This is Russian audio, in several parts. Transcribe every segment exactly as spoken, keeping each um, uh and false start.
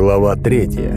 Глава третья.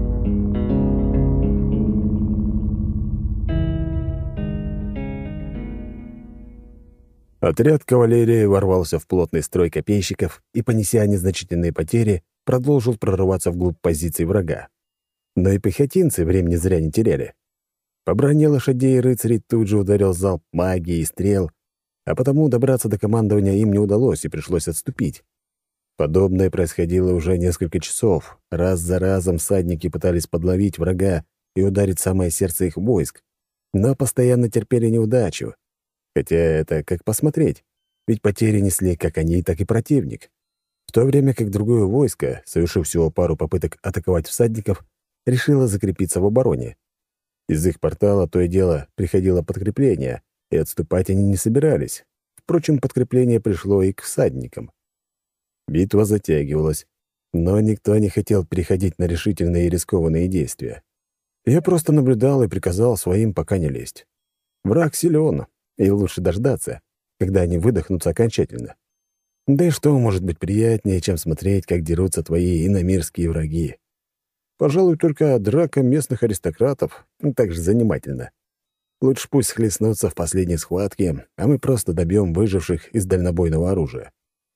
Отряд кавалерии ворвался в плотный строй копейщиков и, понеся незначительные потери, продолжил прорываться вглубь позиций врага. Но и пехотинцы времени зря не теряли. По броне лошадей и рыцарей тут же ударил залп магии и стрел, а потому добраться до командования им не удалось и пришлось отступить. Подобное происходило уже несколько часов. Раз за разом всадники пытались подловить врага и ударить в самое сердце их войск, но постоянно терпели неудачу. Хотя это как посмотреть, ведь потери несли как они, так и противник. В то время как другое войско, совершив всего пару попыток атаковать всадников, решило закрепиться в обороне. Из их портала то и дело приходило подкрепление, и отступать они не собирались. Впрочем, подкрепление пришло и к всадникам. Битва затягивалась, но никто не хотел переходить на решительные и рискованные действия. Я просто наблюдал и приказал своим пока не лезть. Враг силен, и лучше дождаться, когда они выдохнутся окончательно. Да и что может быть приятнее, чем смотреть, как дерутся твои иномирские враги? Пожалуй, только драка местных аристократов так же занимательна. Лучше пусть схлестнутся в последней схватке, а мы просто добьем выживших из дальнобойного оружия.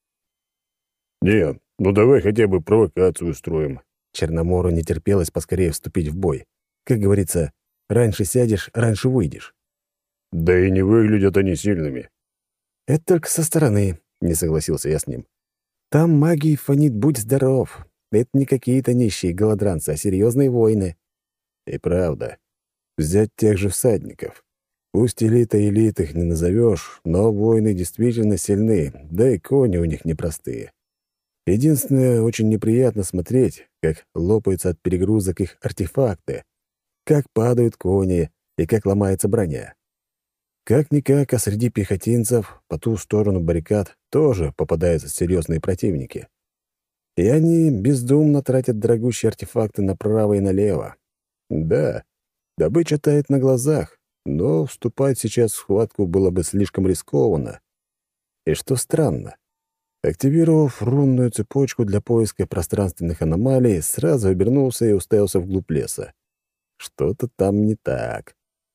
«Не, ну давай хотя бы провокацию устроим». Черномору не терпелось поскорее вступить в бой. Как говорится, раньше сядешь, раньше выйдешь. «Да и не выглядят они сильными». «Это только со стороны», — не согласился я с ним. «Там магии фонит, будь здоров. Это не какие-то нищие голодранцы, а серьезные воины». И правда, взять тех же всадников. Пусть элита элит их не назовешь, но воины действительно сильны, да и кони у них непростые. Единственное, очень неприятно смотреть, как лопаются от перегрузок их артефакты, как падают кони и как ломается броня. Как-никак, а среди пехотинцев по ту сторону баррикад тоже попадаются серьезные противники. И они бездумно тратят дорогущие артефакты направо и налево. Да, добыча тает на глазах, но вступать сейчас в схватку было бы слишком рискованно. И что странно, активировав рунную цепочку для поиска пространственных аномалий, сразу обернулся и уставился вглубь леса. Что-то там не так.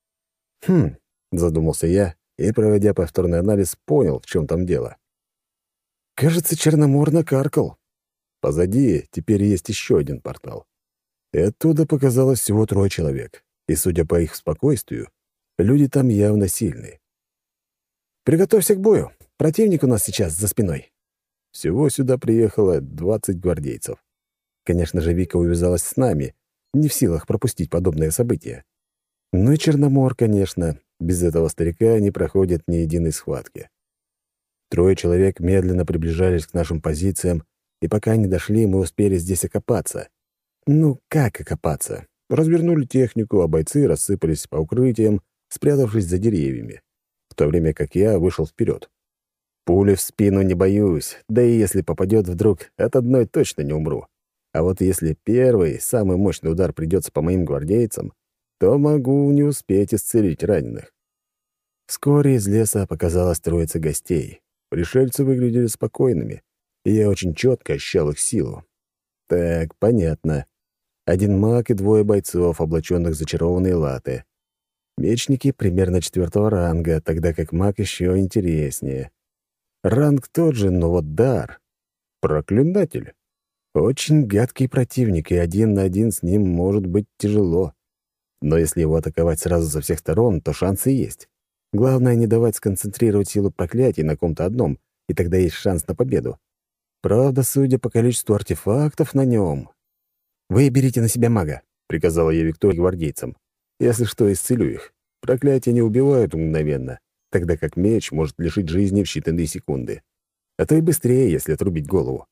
Хм, задумался я и, проводя повторный анализ, понял, в чем там дело. Кажется, Черномор накаркал. Позади теперь есть еще один портал. И оттуда показалось всего трое человек. И, судя по их спокойствию, люди там явно сильные. «Приготовься к бою. Противник у нас сейчас за спиной». Всего сюда приехало двадцать гвардейцев. Конечно же, Вика увязалась с нами, не в силах пропустить подобное событие. Ну и Черномор, конечно, без этого старика не проходит ни единой схватки. Трое человек медленно приближались к нашим позициям, и пока не дошли, мы успели здесь окопаться. Ну, как окопаться? Развернули технику, а бойцы рассыпались по укрытиям, спрятавшись за деревьями, в то время как я вышел вперед. Пули в спину не боюсь, да и если попадет вдруг, от одной точно не умру. А вот если первый, самый мощный удар придется по моим гвардейцам, то могу не успеть исцелить раненых. Вскоре из леса показалась троица гостей. Пришельцы выглядели спокойными, и я очень четко ощущал их силу. Так, понятно. Один маг и двое бойцов, облаченных в зачарованные латы. Мечники примерно четвертого ранга, тогда как маг еще интереснее. Ранг тот же, но вот дар. Проклинатель. Очень гадкий противник, и один на один с ним может быть тяжело. Но если его атаковать сразу со всех сторон, то шансы есть. Главное, не давать сконцентрировать силу проклятий на ком-то одном, и тогда есть шанс на победу. Правда, судя по количеству артефактов на нем... «Вы берите на себя мага», — приказала я Виктории гвардейцам. «Если что, исцелю их. Проклятия не убивают мгновенно, тогда как меч может лишить жизни в считанные секунды. А то и быстрее, если отрубить голову».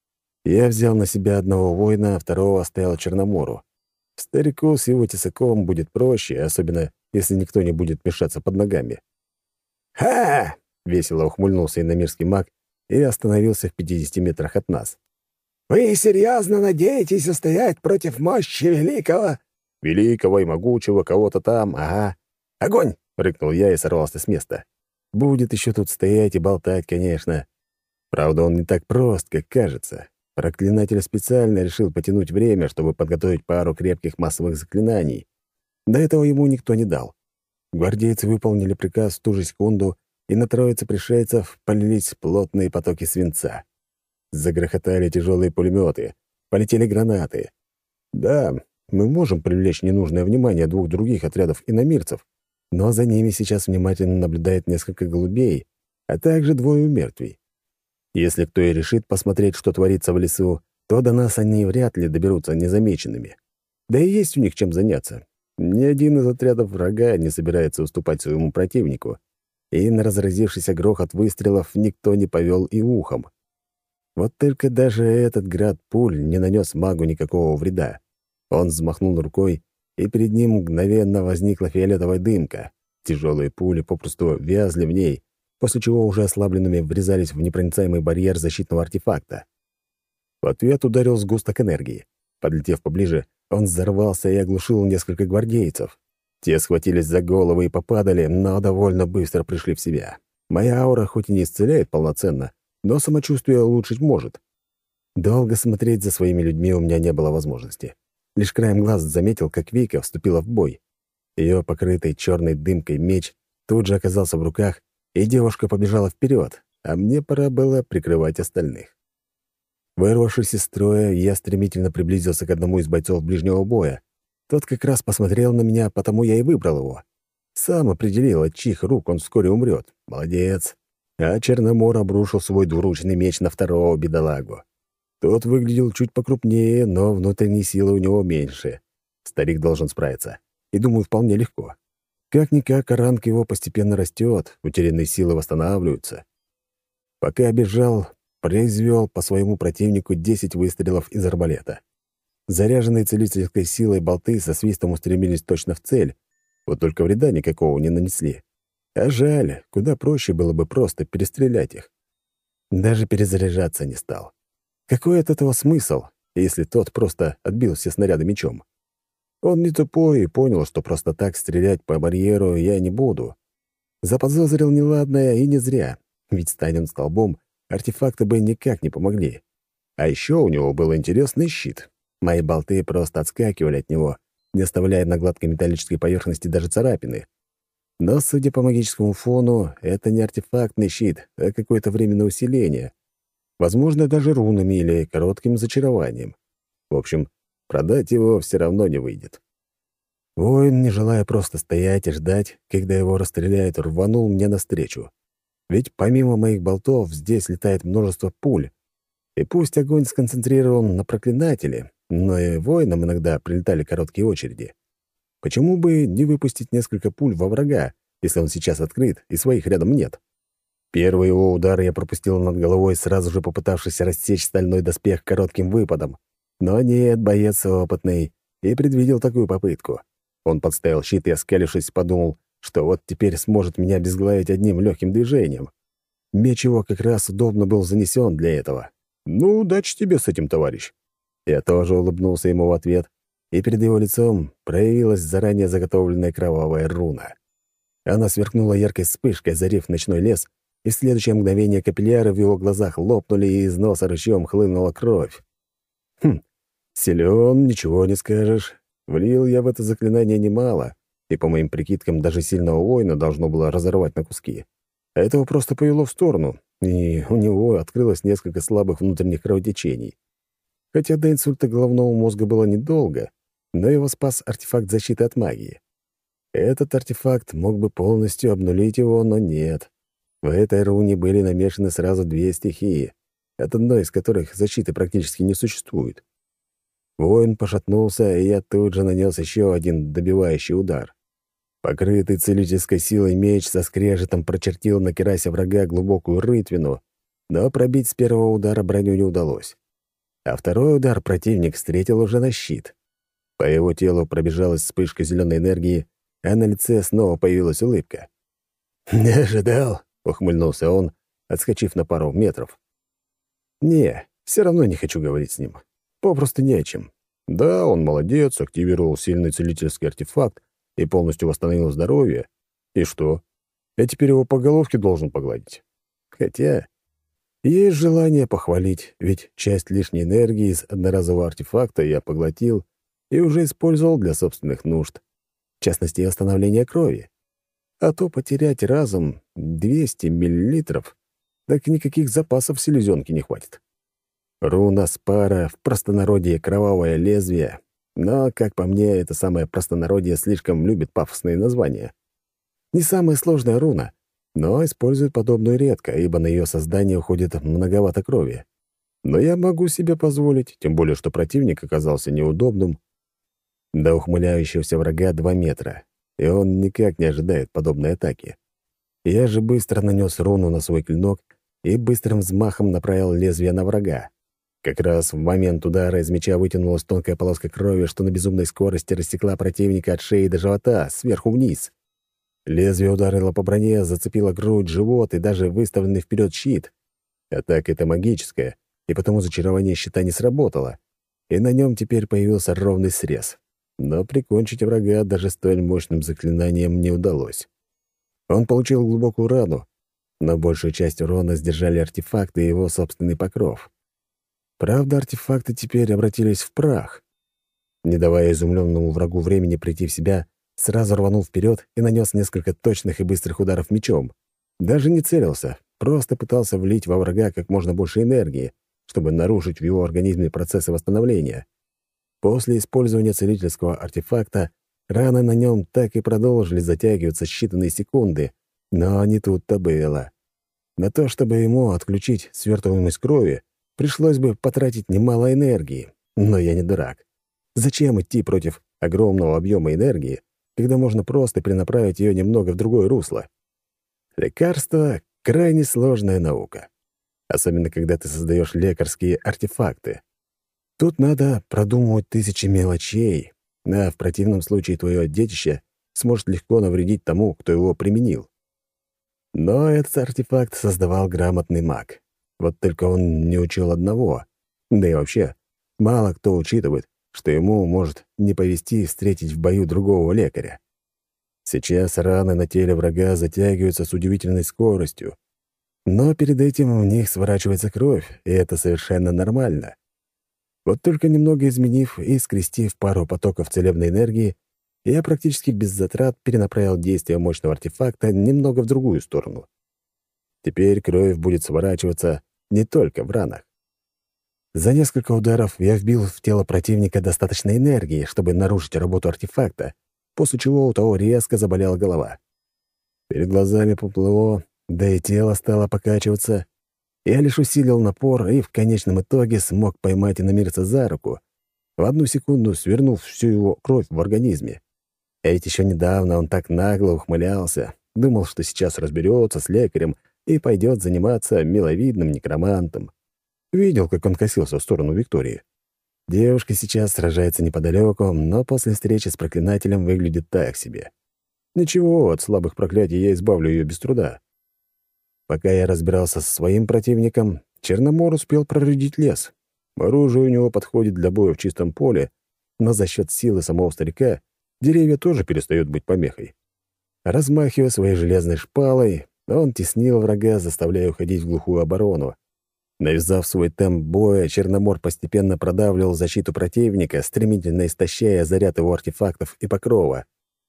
Я взял на себя одного воина, а второго оставил Черномору. Старику с его тесаком будет проще, особенно если никто не будет мешаться под ногами. «Ха!» — весело ухмыльнулся иномирский маг и остановился в пятидесяти метрах от нас. «Вы серьезно надеетесь устоять против мощи великого?» «Великого и могучего кого-то там, ага». «Огонь!» — рыкнул я и сорвался с места. Будет еще тут стоять и болтать, конечно. Правда, он не так прост, как кажется. Проклинатель специально решил потянуть время, чтобы подготовить пару крепких массовых заклинаний. До этого ему никто не дал. Гвардейцы выполнили приказ в ту же секунду, и на троице пришельцев полились плотные потоки свинца. Загрохотали тяжелые пулеметы, полетели гранаты. Да, мы можем привлечь ненужное внимание двух других отрядов иномирцев, но за ними сейчас внимательно наблюдает несколько голубей, а также двое мертвей. Если кто и решит посмотреть, что творится в лесу, то до нас они вряд ли доберутся незамеченными. Да и есть у них чем заняться. Ни один из отрядов врага не собирается уступать своему противнику, и на разразившийся грохот выстрелов никто не повел и ухом. Вот только даже этот град пуль не нанес магу никакого вреда. Он взмахнул рукой, и перед ним мгновенно возникла фиолетовая дымка. Тяжелые пули попросту вязли в ней, после чего уже ослабленными врезались в непроницаемый барьер защитного артефакта. В ответ ударил сгусток энергии. Подлетев поближе, он взорвался и оглушил несколько гвардейцев. Те схватились за головы и попадали, но довольно быстро пришли в себя. Моя аура хоть и не исцеляет полноценно, но самочувствие улучшить может. Долго смотреть за своими людьми у меня не было возможности. Лишь краем глаз заметил, как Вика вступила в бой. Ее покрытый черной дымкой меч тут же оказался в руках, и девушка побежала вперед, а мне пора было прикрывать остальных. Вырвавшись из строя, я стремительно приблизился к одному из бойцов ближнего боя. Тот как раз посмотрел на меня, потому я и выбрал его. Сам определил, от чьих рук он вскоре умрет. Молодец. А Черномор обрушил свой двуручный меч на второго бедолагу. Тот выглядел чуть покрупнее, но внутренней силы у него меньше. Старик должен справиться. И, думаю, вполне легко. Как-никак, ранг его постепенно растет, утерянные силы восстанавливаются. Пока я бежал, произвел по своему противнику десять выстрелов из арбалета. Заряженные целительской силой болты со свистом устремились точно в цель, вот только вреда никакого не нанесли. А жаль, куда проще было бы просто перестрелять их. Даже перезаряжаться не стал. Какой от этого смысл, если тот просто отбил все снаряды мечом? Он не тупой и понял, что просто так стрелять по барьеру я не буду. Заподозрил неладное и не зря, ведь стань он столбом, артефакты бы никак не помогли. А еще у него был интересный щит. Мои болты просто отскакивали от него, не оставляя на гладкой металлической поверхности даже царапины. Но, судя по магическому фону, это не артефактный щит, а какое-то временное усиление. Возможно, даже рунами или коротким зачарованием. В общем, продать его все равно не выйдет. Воин, не желая просто стоять и ждать, когда его расстреляют, рванул мне навстречу. Ведь помимо моих болтов здесь летает множество пуль. И пусть огонь сконцентрирован на проклинателе, но и воинам иногда прилетали короткие очереди. Почему бы не выпустить несколько пуль во врага, если он сейчас открыт и своих рядом нет? Первый его удар я пропустил над головой, сразу же попытавшись рассечь стальной доспех коротким выпадом. Но нет, боец опытный, и предвидел такую попытку. Он подставил щит и, оскалившись, подумал, что вот теперь сможет меня обезглавить одним легким движением. Меч его как раз удобно был занесен для этого. «Ну, удачи тебе с этим, товарищ!» Я тоже улыбнулся ему в ответ, и перед его лицом проявилась заранее заготовленная кровавая руна. Она сверкнула яркой вспышкой, озарив ночной лес, и в следующее мгновение капилляры в его глазах лопнули, и из носа ручьем хлынула кровь. Хм, силен, ничего не скажешь. Влил я в это заклинание немало, и, по моим прикидкам, даже сильного воина должно было разорвать на куски. А этого просто повело в сторону, и у него открылось несколько слабых внутренних кровотечений. Хотя до инсульта головного мозга было недолго, но его спас артефакт защиты от магии. Этот артефакт мог бы полностью обнулить его, но нет. В этой руне были намешаны сразу две стихии, от одной из которых защиты практически не существует. Воин пошатнулся, и я тут же нанес еще один добивающий удар. Покрытый целительской силой меч со скрежетом прочертил на керасе врага глубокую рытвину, но пробить с первого удара броню не удалось. А второй удар противник встретил уже на щит. По его телу пробежалась вспышка зеленой энергии, а на лице снова появилась улыбка. «Не ожидал», — ухмыльнулся он, отскочив на пару метров. «Не, все равно не хочу говорить с ним. Попросту не о чем. Да, он молодец, активировал сильный целительский артефакт и полностью восстановил здоровье. И что? Я теперь его по головке должен погладить. Хотя Есть желание похвалить, ведь часть лишней энергии из одноразового артефакта я поглотил и уже использовал для собственных нужд, в частности, восстановления крови. А то потерять разом двести миллилитров, так никаких запасов селезенки не хватит. Руна Спара, в простонародье кровавое лезвие, но, как по мне, это самое простонародье слишком любит пафосные названия. Не самая сложная руна, но используют подобную редко, ибо на ее создание уходит многовато крови. Но я могу себе позволить, тем более, что противник оказался неудобным. До ухмыляющегося врага два метра, и он никак не ожидает подобной атаки. Я же быстро нанес руну на свой клинок и быстрым взмахом направил лезвие на врага. Как раз в момент удара из меча вытянулась тонкая полоска крови, что на безумной скорости рассекла противника от шеи до живота, сверху вниз. Лезвие ударило по броне, зацепило грудь, живот и даже выставленный вперед щит. Атака эта магическая, и потому зачарование щита не сработало, и на нем теперь появился ровный срез. Но прикончить врага даже столь мощным заклинанием не удалось. Он получил глубокую рану, но большую часть урона сдержали артефакты и его собственный покров. Правда, артефакты теперь обратились в прах. Не давая изумленному врагу времени прийти в себя, сразу рванул вперед и нанес несколько точных и быстрых ударов мечом. Даже не целился, просто пытался влить во врага как можно больше энергии, чтобы нарушить в его организме процессы восстановления. После использования целительского артефакта раны на нем так и продолжили затягиваться считанные секунды, но не тут-то было. На то, чтобы ему отключить свертываемость крови, пришлось бы потратить немало энергии, но я не дурак. Зачем идти против огромного объема энергии, когда можно просто перенаправить ее немного в другое русло? Лекарство — крайне сложная наука, особенно когда ты создаешь лекарские артефакты. Тут надо продумывать тысячи мелочей, а в противном случае твое детище сможет легко навредить тому, кто его применил. Но этот артефакт создавал грамотный маг. Вот только он не учил одного. Да и вообще, мало кто учитывает, что ему может не повезти встретить в бою другого лекаря. Сейчас раны на теле врага затягиваются с удивительной скоростью, но перед этим в них сворачивается кровь, и это совершенно нормально. Вот только немного изменив и скрестив пару потоков целебной энергии, я практически без затрат перенаправил действие мощного артефакта немного в другую сторону. Теперь кровь будет сворачиваться не только в ранах. За несколько ударов я вбил в тело противника достаточно энергии, чтобы нарушить работу артефакта, после чего у того резко заболела голова. Перед глазами поплыло, да и тело стало покачиваться. Я лишь усилил напор и в конечном итоге смог поймать иномирца за руку, в одну секунду свернув всю его кровь в организме. А ведь еще недавно он так нагло ухмылялся, думал, что сейчас разберется с лекарем и пойдет заниматься миловидным некромантом. Видел, как он косился в сторону Виктории. Девушка сейчас сражается неподалеку, но после встречи с проклинателем выглядит так себе. Ничего, от слабых проклятий я избавлю ее без труда. Пока я разбирался со своим противником, Черномор успел прорядить лес. Оружие у него подходит для боя в чистом поле, но за счет силы самого старика деревья тоже перестают быть помехой. Размахивая своей железной шпалой, он теснил врага, заставляя уходить в глухую оборону. Навязав свой темп боя, Черномор постепенно продавливал защиту противника, стремительно истощая заряд его артефактов и покрова.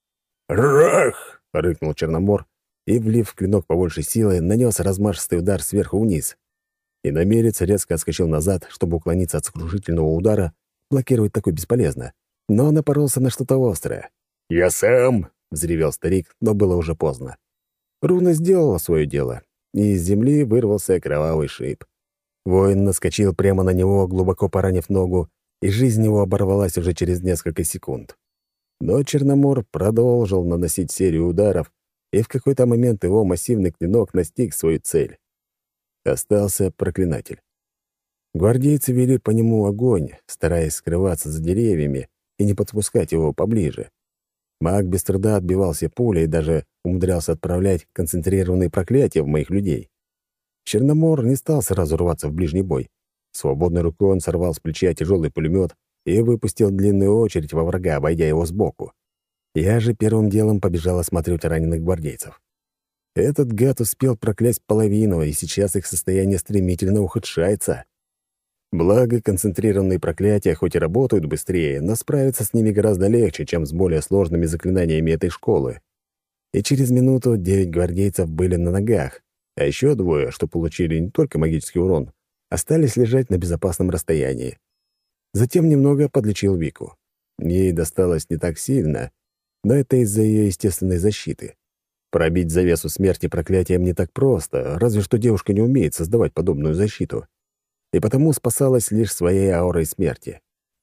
«Рах!» — рыкнул Черномор и, влив в клинок побольше силы, нанес размашистый удар сверху вниз. Иномерец резко отскочил назад, чтобы уклониться от сокрушительного удара. Блокировать такой бесполезно, но напоролся на что-то острое. «Я сам!» — взревел старик, но было уже поздно. Руна сделала свое дело, и из земли вырвался кровавый шип. Воин наскочил прямо на него, глубоко поранив ногу, и жизнь его оборвалась уже через несколько секунд. Но Черномор продолжил наносить серию ударов, и в какой-то момент его массивный клинок настиг свою цель. Остался проклинатель. Гвардейцы вели по нему огонь, стараясь скрываться за деревьями и не подпускать его поближе. Маг без труда отбивал все пули и даже умудрялся отправлять концентрированные проклятия в моих людей. Черномор не стал сразу рваться в ближний бой. Свободной рукой он сорвал с плеча тяжелый пулемет и выпустил длинную очередь во врага, обойдя его сбоку. Я же первым делом побежал осматривать раненых гвардейцев. Этот гад успел проклясть половину, и сейчас их состояние стремительно ухудшается. Благо, концентрированные проклятия хоть и работают быстрее, но справиться с ними гораздо легче, чем с более сложными заклинаниями этой школы. И через минуту девять гвардейцев были на ногах, а еще двое, что получили не только магический урон, остались лежать на безопасном расстоянии. Затем немного подлечил Вику. Ей досталось не так сильно, но это из-за ее естественной защиты. Пробить завесу смерти проклятием не так просто, разве что девушка не умеет создавать подобную защиту. И потому спасалась лишь своей аурой смерти.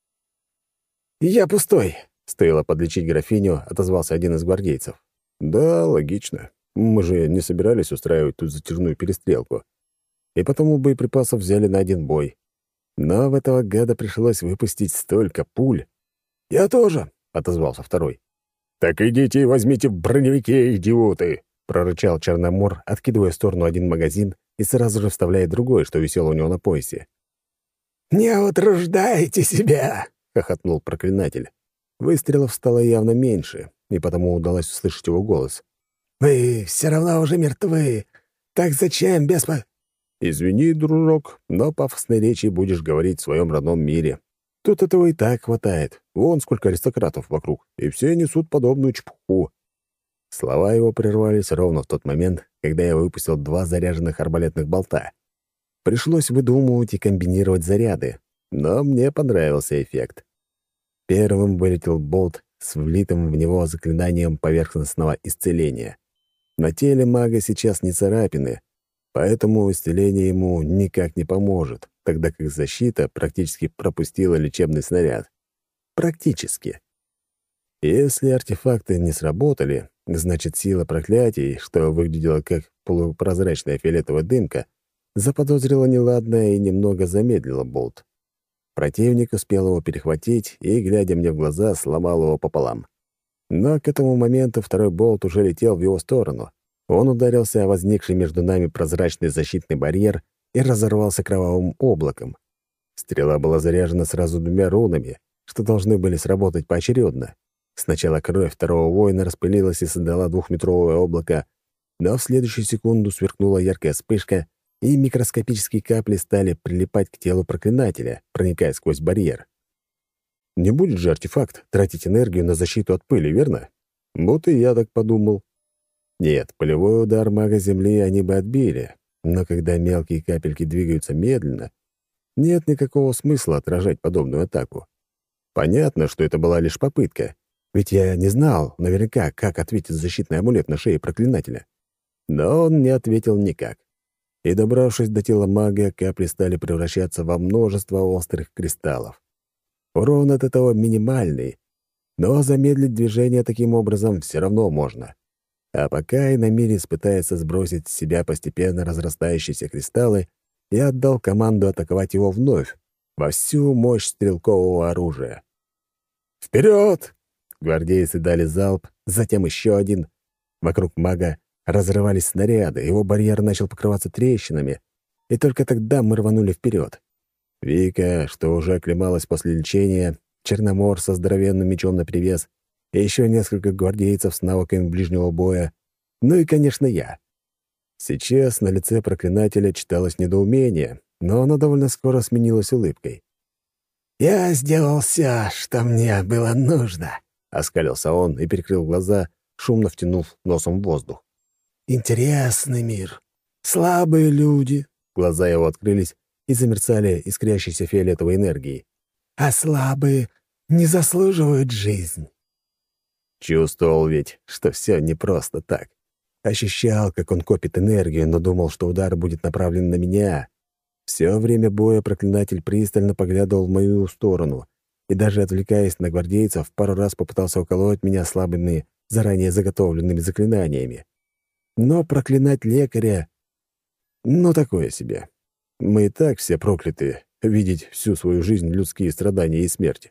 «Я пустой!» — стоило подлечить графиню, отозвался один из гвардейцев. «Да, логично. Мы же не собирались устраивать тут затяжную перестрелку. И потому боеприпасов взяли на один бой. Но в этого гада пришлось выпустить столько пуль». «Я тоже!» — отозвался второй. «Так идите и возьмите в броневике, идиоты!» — прорычал Черномор, откидывая в сторону один магазин и сразу же вставляя другой, что висело у него на поясе. «Не утруждайте себя!» — хохотнул проклинатель. Выстрелов стало явно меньше, и потому удалось услышать его голос. «Вы все равно уже мертвы. Так зачем беспо...» «Извини, дружок, но пафосной речи будешь говорить в своем родном мире. Тут этого и так хватает. Вон сколько аристократов вокруг, и все несут подобную чепуху». Слова его прервались ровно в тот момент, когда я выпустил два заряженных арбалетных болта. Пришлось выдумывать и комбинировать заряды, но мне понравился эффект. Первым вылетел болт с влитым в него заклинанием поверхностного исцеления. На теле мага сейчас не царапины, поэтому исцеление ему никак не поможет, тогда как защита практически пропустила лечебный снаряд. Практически. Если артефакты не сработали, значит, сила проклятий, что выглядело как полупрозрачная фиолетовая дымка, заподозрила неладное и немного замедлила болт. Противник успел его перехватить и, глядя мне в глаза, сломал его пополам. Но к этому моменту второй болт уже летел в его сторону. Он ударился о возникший между нами прозрачный защитный барьер и разорвался кровавым облаком. Стрела была заряжена сразу двумя рунами, что должны были сработать поочередно. Сначала кровь второго воина распылилась и создала двухметровое облако, но в следующую секунду сверкнула яркая вспышка, и микроскопические капли стали прилипать к телу проклинателя, проникая сквозь барьер. Не будет же артефакт тратить энергию на защиту от пыли, верно? Вот и я так подумал. Нет, полевой удар мага Земли они бы отбили, но когда мелкие капельки двигаются медленно, нет никакого смысла отражать подобную атаку. Понятно, что это была лишь попытка, ведь я не знал наверняка, как ответит защитный амулет на шее проклинателя. Но он не ответил никак. И, добравшись до тела мага, капли стали превращаться во множество острых кристаллов. Урон от этого минимальный, но замедлить движение таким образом все равно можно. А пока иномирец пытается сбросить с себя постепенно разрастающиеся кристаллы, я отдал команду атаковать его вновь, во всю мощь стрелкового оружия. «Вперед!» Гвардейцы дали залп, затем еще один. Вокруг мага разрывались снаряды, его барьер начал покрываться трещинами, и только тогда мы рванули вперед. Вика, что уже оклемалась после лечения, Черномор со здоровенным мечом наперевес, и еще несколько гвардейцев с навыками ближнего боя, ну и, конечно, я. Сейчас на лице проклинателя читалось недоумение, но оно довольно скоро сменилось улыбкой. «Я сделал все, что мне было нужно», — оскалился он и перекрыл глаза, шумно втянув носом в воздух. «Интересный мир. Слабые люди». Глаза его открылись и замерцали искрящейся фиолетовой энергией. «А слабые не заслуживают жизнь». Чувствовал ведь, что все не просто так. Ощущал, как он копит энергию, но думал, что удар будет направлен на меня. Все время боя проклинатель пристально поглядывал в мою сторону и, даже отвлекаясь на гвардейцев, пару раз попытался уколоть меня слабыми, заранее заготовленными заклинаниями. Но проклинать лекаря... Ну, такое себе. Мы и так все прокляты, видеть всю свою жизнь людские страдания и смерти.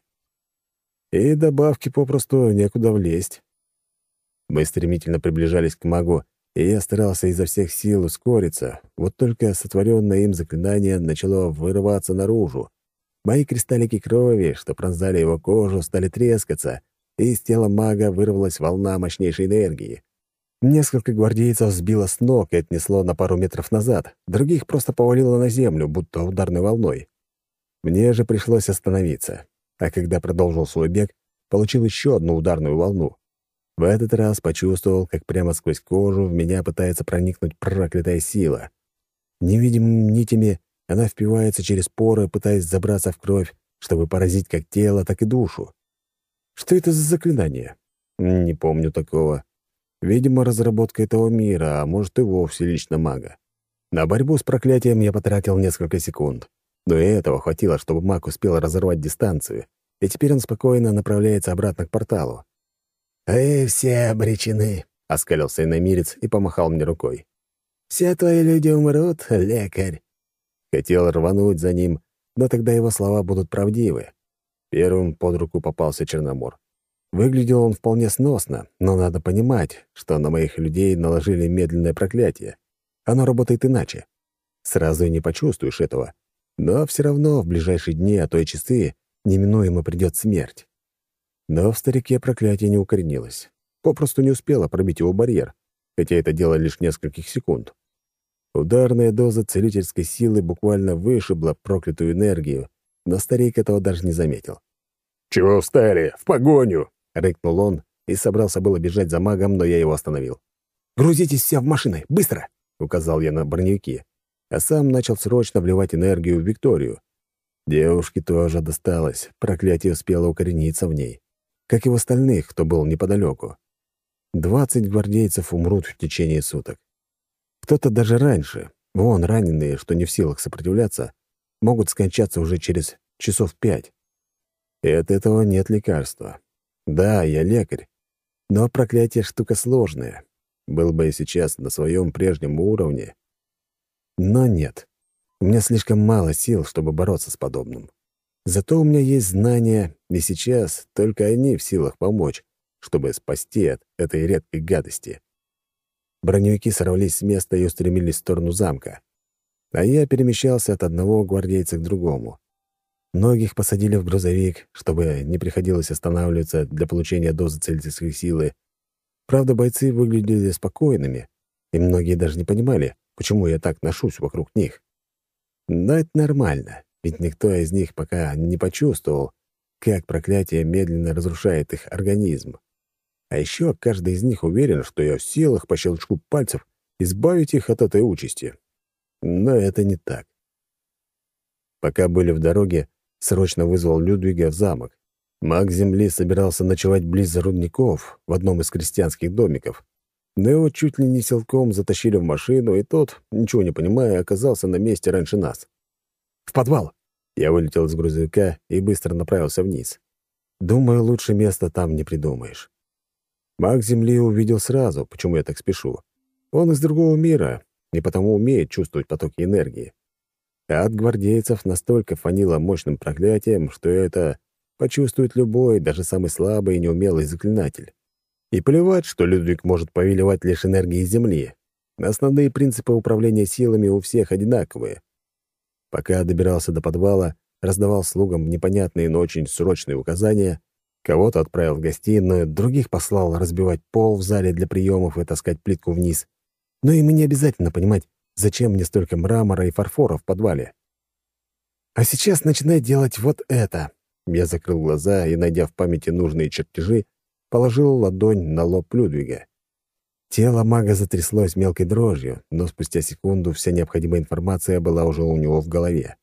И добавки попросту некуда влезть. Мы стремительно приближались к магу, и я старался изо всех сил ускориться, вот только сотворенное им заклинание начало вырываться наружу. Мои кристаллики крови, что пронзали его кожу, стали трескаться, и из тела мага вырвалась волна мощнейшей энергии. Несколько гвардейцев сбило с ног и отнесло на пару метров назад, других просто повалило на землю, будто ударной волной. Мне же пришлось остановиться, а когда продолжил свой бег, получил еще одну ударную волну. В этот раз почувствовал, как прямо сквозь кожу в меня пытается проникнуть проклятая сила. Невидимыми нитями она впивается через поры, пытаясь забраться в кровь, чтобы поразить как тело, так и душу. Что это за заклинание? Не помню такого. Видимо, разработка этого мира, а может и вовсе лично мага. На борьбу с проклятием я потратил несколько секунд. Но и этого хватило, чтобы маг успел разорвать дистанцию, и теперь он спокойно направляется обратно к порталу. «Вы все обречены», — оскалился иномирец и помахал мне рукой. «Все твои люди умрут, лекарь». Хотел рвануть за ним, но тогда его слова будут правдивы. Первым под руку попался Черномор. Выглядел он вполне сносно, но надо понимать, что на моих людей наложили медленное проклятие. Оно работает иначе. Сразу и не почувствуешь этого. Но все равно в ближайшие дни, а то и часы, неминуемо придет смерть. Но в старике проклятие не укоренилось. Попросту не успело пробить его барьер, хотя это дело лишь нескольких секунд. Ударная доза целительской силы буквально вышибла проклятую энергию, но старик этого даже не заметил. «Чего встали? В погоню!» — рыкнул он и собрался было бежать за магом, но я его остановил. «Грузитесь все в машины! Быстро!» — указал я на броневики, а сам начал срочно вливать энергию в Викторию. Девушке тоже досталось, проклятие успело укорениться в ней, как и в остальных, кто был неподалеку. Двадцать гвардейцев умрут в течение суток. Кто-то даже раньше. Вон, раненые, что не в силах сопротивляться, могут скончаться уже через часов пять. И от этого нет лекарства. Да, я лекарь, но проклятие — штука сложная. Был бы я сейчас на своем прежнем уровне. Но нет. У меня слишком мало сил, чтобы бороться с подобным. Зато у меня есть знания, и сейчас только они в силах помочь, чтобы спасти от этой редкой гадости. Броневики сорвались с места и устремились в сторону замка. А я перемещался от одного гвардейца к другому. Многих посадили в грузовик, чтобы не приходилось останавливаться для получения дозы целительской силы. Правда, бойцы выглядели спокойными, и многие даже не понимали, почему я так ношусь вокруг них. Но это нормально, ведь никто из них пока не почувствовал, как проклятие медленно разрушает их организм. А еще каждый из них уверен, что я в силах по щелчку пальцев избавить их от этой участи. Но это не так. Пока были в дороге, срочно вызвал Людвига в замок. Маг земли собирался ночевать близ рудников в одном из крестьянских домиков. Но его чуть ли не силком затащили в машину, и тот, ничего не понимая, оказался на месте раньше нас. «В подвал!» Я вылетел из грузовика и быстро направился вниз. Думаю, лучше места там не придумаешь. Маг земли увидел сразу, почему я так спешу. Он из другого мира, и потому умеет чувствовать потоки энергии. А от гвардейцев настолько фанило мощным проклятием, что это почувствует любой, даже самый слабый и неумелый заклинатель. И плевать, что Людвиг может повелевать лишь энергией Земли. Основные принципы управления силами у всех одинаковые. Пока добирался до подвала, раздавал слугам непонятные, но очень срочные указания, кого-то отправил в гостиную, других послал разбивать пол в зале для приемов и таскать плитку вниз. Но им и не обязательно понимать, зачем мне столько мрамора и фарфора в подвале. А сейчас начинай делать вот это. Я закрыл глаза и, найдя в памяти нужные чертежи, положил ладонь на лоб Людвига. Тело мага затряслось мелкой дрожью, но спустя секунду вся необходимая информация была уже у него в голове.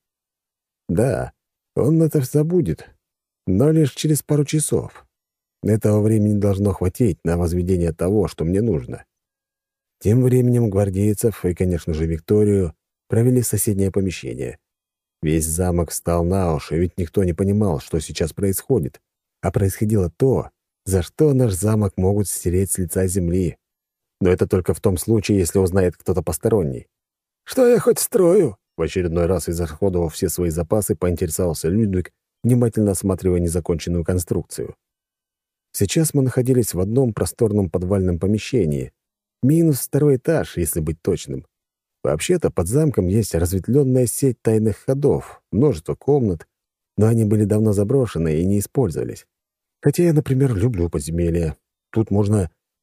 Да, он это забудет, но лишь через пару часов. Этого времени должно хватить на возведение того, что мне нужно. Тем временем гвардейцев и, конечно же, Викторию провели в соседнее помещение. Весь замок встал на уши, ведь никто не понимал, что сейчас происходит. А происходило то, за что наш замок могут стереть с лица земли. Но это только в том случае, если узнает кто-то посторонний. «Что я хоть строю?» В очередной раз, израсходовав все свои запасы, поинтересовался Людвиг, внимательно осматривая незаконченную конструкцию. Сейчас мы находились в одном просторном подвальном помещении. Минус второй этаж, если быть точным. Вообще-то под замком есть разветвленная сеть тайных ходов, множество комнат, но они были давно заброшены и не использовались. Хотя я, например, люблю подземелья. Тут можно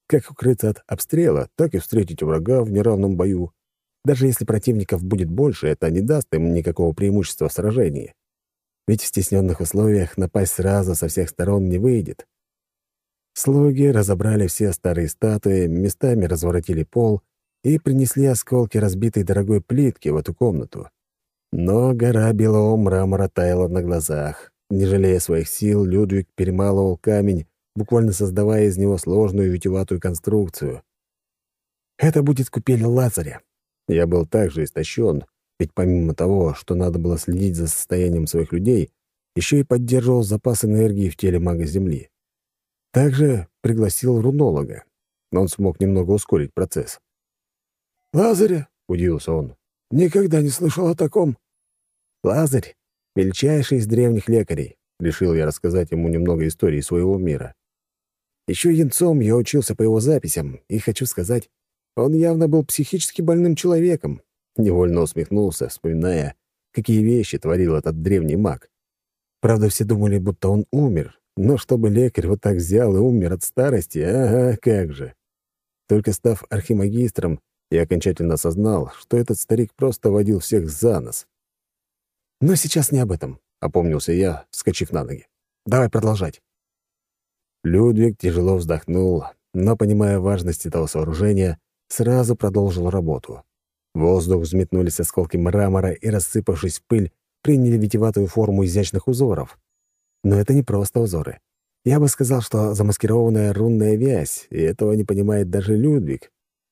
как укрыться от обстрела, так и встретить врага в неравном бою. Даже если противников будет больше, это не даст им никакого преимущества в сражении. Ведь в стесненных условиях напасть сразу со всех сторон не выйдет. Слуги разобрали все старые статуи, местами разворотили пол и принесли осколки разбитой дорогой плитки в эту комнату. Но гора белого мрамора таяла на глазах. Не жалея своих сил, Людвиг перемалывал камень, буквально создавая из него сложную витиеватую конструкцию. Это будет купель Лазаря. Я был также истощен, ведь помимо того, что надо было следить за состоянием своих людей, еще и поддерживал запас энергии в теле мага Земли. Также пригласил рунолога, но он смог немного ускорить процесс. «Лазаря?» — удивился он. «Никогда не слышал о таком». «Лазарь — величайший из древних лекарей», — решил я рассказать ему немного истории своего мира. Еще юнцом я учился по его записям, и хочу сказать, он явно был психически больным человеком. Невольно усмехнулся, вспоминая, какие вещи творил этот древний маг. Правда, все думали, будто он умер, но чтобы лекарь вот так взял и умер от старости, ага, как же. Только став архимагистром, я окончательно осознал, что этот старик просто водил всех за нос. «Но сейчас не об этом», — опомнился я, вскочив на ноги. «Давай продолжать». Людвиг тяжело вздохнул, но, понимая важность этого сооружения, сразу продолжил работу. В воздух взметнулись осколки мрамора и, рассыпавшись в пыль, приняли витиеватую форму изящных узоров. Но это не просто узоры. Я бы сказал, что замаскированная рунная вязь, и этого не понимает даже Людвиг.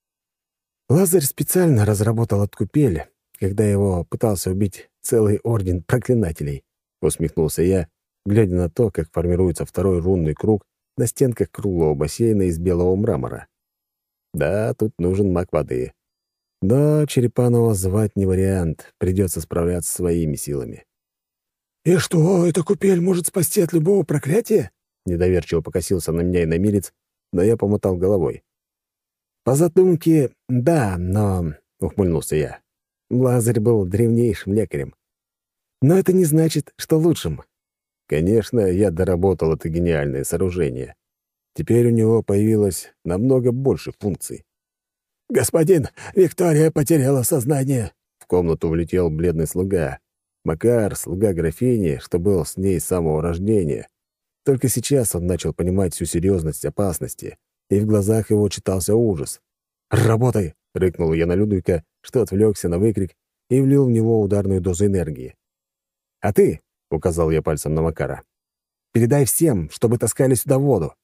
Лазарь специально разработал эту купель, когда его пытался убить целый орден проклинателей, — усмехнулся я, глядя на то, как формируется второй рунный круг на стенках круглого бассейна из белого мрамора. Да, тут нужен маг воды. Но Черепанова звать не вариант, придется справляться своими силами. «И что, эта купель может спасти от любого проклятия?» Недоверчиво покосился на меня иномирец, но я помотал головой. «По задумке, да, но...» — ухмыльнулся я. Лазарь был древнейшим лекарем. Но это не значит, что лучшим. Конечно, я доработал это гениальное сооружение. Теперь у него появилось намного больше функций. «Господин, Виктория потеряла сознание!» В комнату влетел бледный слуга. Макар, слуга графини, что был с ней с самого рождения. Только сейчас он начал понимать всю серьезность опасности, и в глазах его читался ужас. «Работай!» — рыкнул я на Людвига, что отвлекся на выкрик и влил в него ударную дозу энергии. «А ты», — указал я пальцем на Макара, — «передай всем, чтобы таскали сюда воду».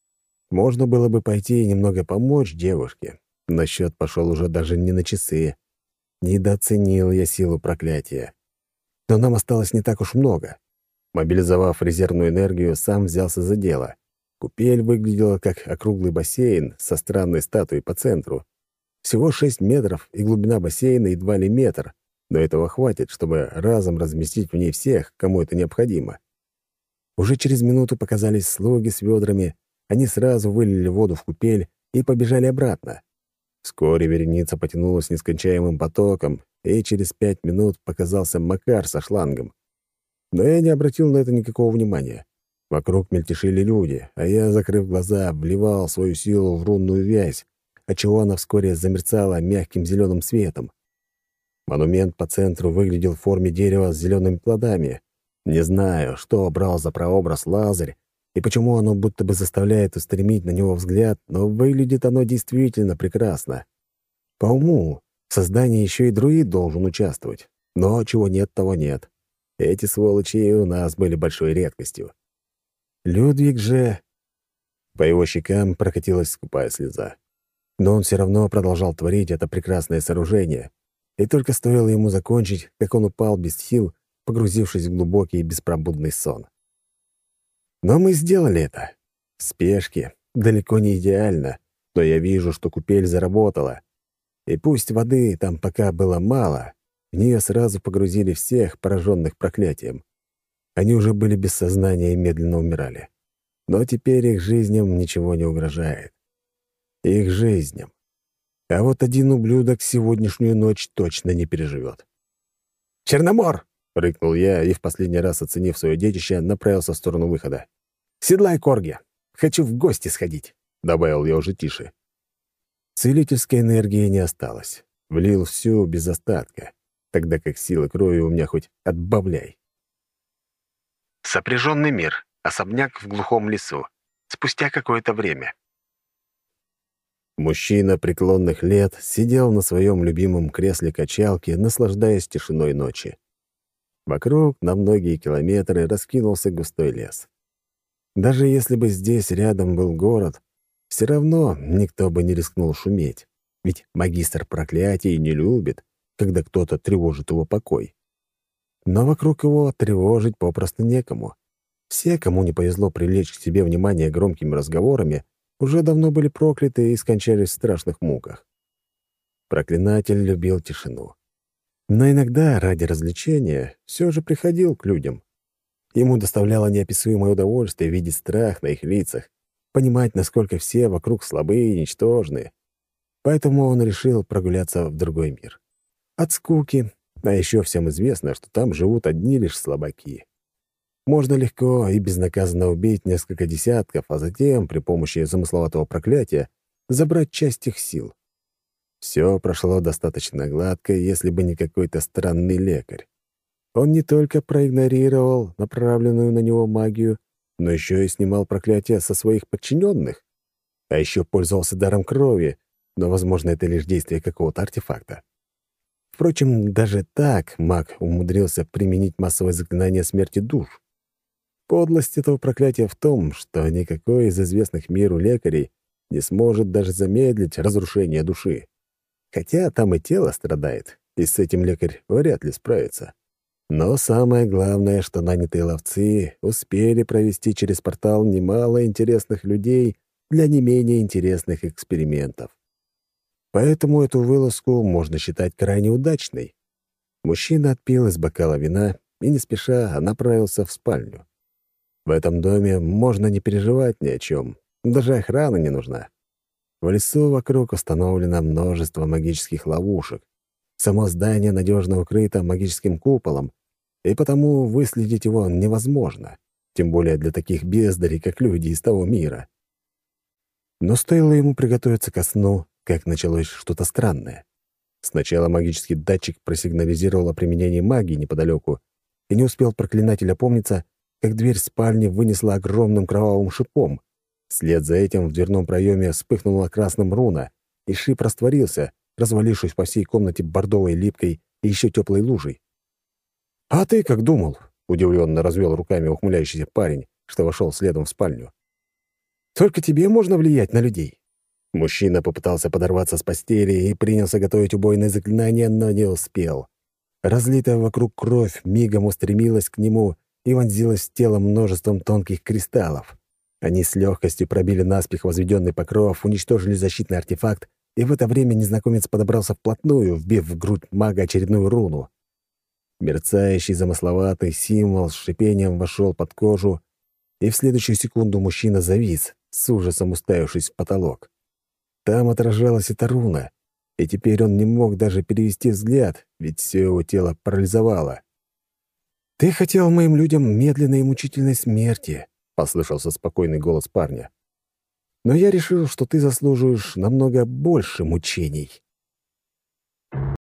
Можно было бы пойти и немного помочь девушке, но счет пошел уже даже не на часы. Недооценил я силу проклятия. Но нам осталось не так уж много. Мобилизовав резервную энергию, сам взялся за дело. Купель выглядела как округлый бассейн со странной статуей по центру. Всего шесть метров, и глубина бассейна едва ли метр, но этого хватит, чтобы разом разместить в ней всех, кому это необходимо. Уже через минуту показались слуги с ведрами, они сразу вылили воду в купель и побежали обратно. Вскоре вереница потянулась нескончаемым потоком, и через пять минут показался Макар со шлангом. Но я не обратил на это никакого внимания. Вокруг мельтешили люди, а я, закрыв глаза, вливал свою силу в рунную вязь, отчего она вскоре замерцала мягким зеленым светом. Монумент по центру выглядел в форме дерева с зелеными плодами. Не знаю, что брал за прообраз Лазарь, и почему оно будто бы заставляет устремить на него взгляд, но выглядит оно действительно прекрасно. По уму, в создании еще и друид должен участвовать, но чего нет, того нет. Эти сволочи у нас были большой редкостью. Людвиг же... По его щекам прокатилась скупая слеза. Но он все равно продолжал творить это прекрасное сооружение, и только стоило ему закончить, как он упал без сил, погрузившись в глубокий и беспробудный сон. Но мы сделали это. В спешке, далеко не идеально, но я вижу, что купель заработала. И пусть воды там пока было мало, в нее сразу погрузили всех, пораженных проклятием. Они уже были без сознания и медленно умирали. Но теперь их жизням ничего не угрожает. Их жизням. А вот один ублюдок сегодняшнюю ночь точно не переживет. «Черномор!» — рыкнул я и, в последний раз оценив свое детище, направился в сторону выхода. «Седлай корги! Хочу в гости сходить!» добавил я уже тише. Целительской энергии не осталось. Влил всю без остатка, тогда как силы крови у меня хоть отбавляй. Сопряженный мир. Особняк в глухом лесу. Спустя какое-то время. Мужчина преклонных лет сидел на своем любимом кресле-качалке, наслаждаясь тишиной ночи. Вокруг на многие километры раскинулся густой лес. Даже если бы здесь рядом был город, все равно никто бы не рискнул шуметь, ведь магистр проклятий не любит, когда кто-то тревожит его покой. Но вокруг его тревожить попросту некому. Все, кому не повезло привлечь к себе внимание громкими разговорами, уже давно были прокляты и скончались в страшных муках. Проклинатель любил тишину. Но иногда, ради развлечения, все же приходил к людям. Ему доставляло неописуемое удовольствие видеть страх на их лицах, понимать, насколько все вокруг слабые и ничтожны. Поэтому он решил прогуляться в другой мир. От скуки, а еще всем известно, что там живут одни лишь слабаки. Можно легко и безнаказанно убить несколько десятков, а затем, при помощи замысловатого проклятия, забрать часть их сил. Все прошло достаточно гладко, если бы не какой-то странный лекарь. Он не только проигнорировал направленную на него магию, но еще и снимал проклятия со своих подчиненных, а еще пользовался даром крови, но, возможно, это лишь действие какого-то артефакта. Впрочем, даже так маг умудрился применить массовое заклинание смерти душ. Подлость этого проклятия в том, что никакой из известных миру лекарей не сможет даже замедлить разрушение души. Хотя там и тело страдает, и с этим лекарь вряд ли справится. Но самое главное, что нанятые ловцы успели провести через портал немало интересных людей для не менее интересных экспериментов. Поэтому эту вылазку можно считать крайне удачной. Мужчина отпил из бокала вина и не спеша направился в спальню. В этом доме можно не переживать ни о чем, даже охрана не нужна. В лесу вокруг установлено множество магических ловушек. Само здание надежно укрыто магическим куполом, и потому выследить его невозможно, тем более для таких бездарей, как люди из того мира. Но стоило ему приготовиться ко сну, как началось что-то странное. Сначала магический датчик просигнализировал о применении магии неподалеку, и не успел проклинатель опомниться, как дверь спальни вынесла огромным кровавым шипом. Вслед за этим в дверном проеме вспыхнула красным руна, и шип растворился, развалившись по всей комнате бордовой липкой и еще теплой лужей. «А ты как думал?» — удивленно развел руками ухмыляющийся парень, что вошел следом в спальню. «Только тебе можно влиять на людей?» Мужчина попытался подорваться с постели и принялся готовить убойное заклинание, но не успел. Разлитая вокруг кровь мигом устремилась к нему и вонзилась в тело множеством тонких кристаллов. Они с легкостью пробили наспех возведенный покров, уничтожили защитный артефакт, и в это время незнакомец подобрался вплотную, вбив в грудь мага очередную руну. Мерцающий замысловатый символ с шипением вошел под кожу, и в следующую секунду мужчина завис, с ужасом уставившись в потолок. Там отражалась эта руна, и теперь он не мог даже перевести взгляд, ведь все его тело парализовало. «Ты хотел моим людям медленной и мучительной смерти», — послышался спокойный голос парня. «Но я решил, что ты заслуживаешь намного больше мучений».